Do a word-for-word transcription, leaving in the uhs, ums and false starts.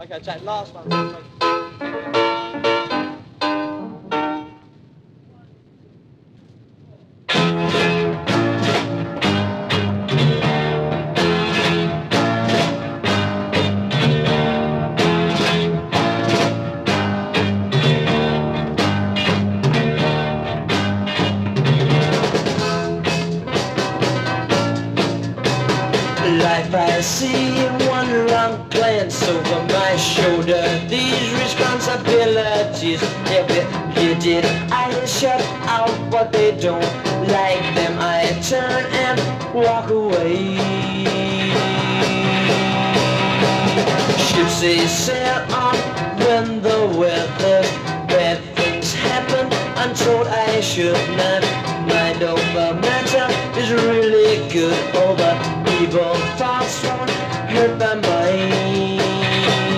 Okay, Jack, last one. Life I see in one long glance over my shoulder. These responsibilities, every you did I shut out what they don't like them. I turn and walk away. Ships they sail on when the weather's bad. Things happen untold I should not mind over. Matter is really good over. Evil thoughts won't hurt my mind.